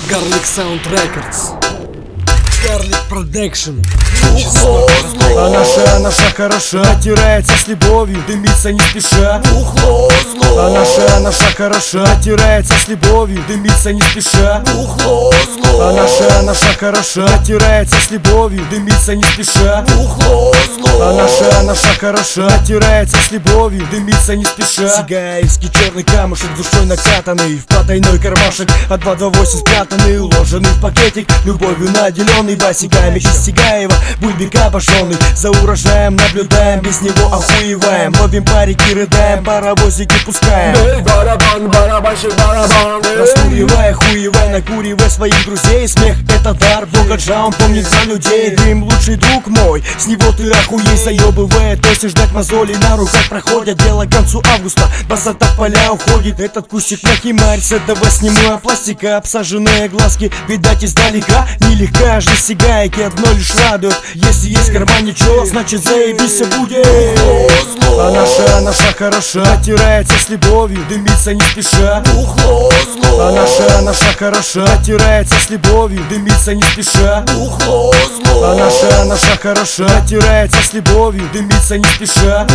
Garlic Sound Records, Garlic Production. А наша хороша, оттирается с любовью, дымится не спеша. А наша хороша, оттирается с любовью, дымится не спеша. А наша хороша, оттирается с любовью, дымится не спеша. А наша хороша, оттирается с любовью, дымится не спеша. Сигаевский черный камушек, душой накатанный, в потайной кармашек от 228 спрятанный, уложенный в пакетик, любовью наделенный, басиками из Сигаева, бульбика обожженный. За урожаем наблюдаем, без него охуеваем, ловим парики, рыдаем, паровозики пускаем. Барабан, барабанщик, барабан. Раскуривая, хуевая, накуривая своих друзей. Смех — это дар Бога, он помнит за людей. Дым — лучший друг мой, с него ты охуей. Заебывает, то ждать мозоли на руках проходят. Дело к концу августа, босота в поля уходит. Этот кустик нахимарится, давай сниму, а пластика обсаженные глазки, видать издалека. Нелегка жизнь сигайки, одно лишь радует: если есть в кармане чё, значит заебись все будет. А наша хороша, оттирается с любовью, дымится не спеша. А наша хороша, оттирается с любовью, дымится не спеша. А наша хороша, оттирается с любовью, дымится не спеша.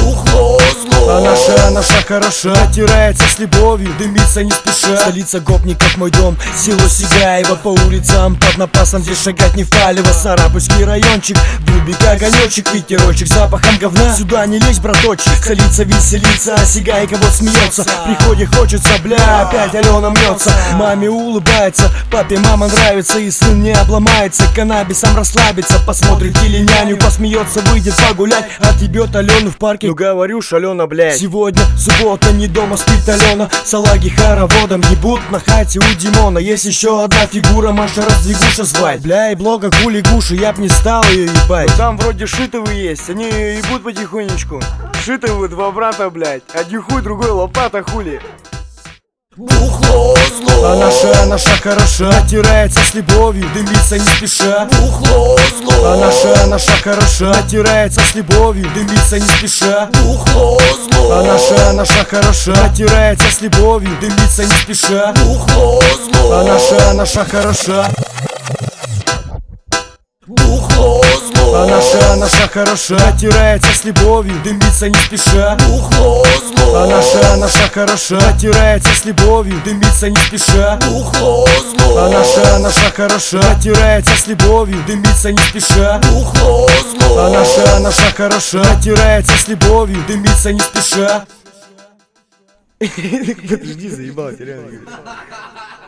А наша хороша, оттирается с любовью, дымится не спеша. Столица гопников, мой дом, село Сигаево. По улицам под напасом, здесь шагать не впаливо. Сарапульский райончик, бульбика, огонечек, ветерочек, запахом говна. Сюда не лезь, браточек, столица веселится, а Сигайка вот смеется. Приходе хочется, бля, опять Алена мнется. Маме улыбается, папе мама нравится, и сын не обломается. Каннабисом расслабится, посмотрит или няню, посмеется, выйдет погулять, отъебет Алену в парке. Ну говорю ж, Алена, блядь. Сегодня суббота, не дома спит Алена. Салаги хороводом ебут на хате у Димона. Есть еще одна фигура, Маша Раздвигуша звать. Бля, и блога хули гуши, я б не стал ее ебать. Но там вроде Шитовы есть, они ее ебут потихонечку. Шитовы два брата, блядь, один хуй, другой лопата, хули. А наша хороша, оттирается с любовью, дымится не спеша. А наша хороша, оттирается с любовью, дымится не спеша. А наша хороша, оттирается с любовью, дымится не спеша. А наша хороша. А наша хороша, оттирается с любовью, дымится не спеша. А наша хороша, оттирается с любовью, дымится не спеша. А наша хороша, оттирается с любовью, дымится не спеша. А наша хороша, оттирается с любовью, дымится не спеша. Подожди, заебал, реально.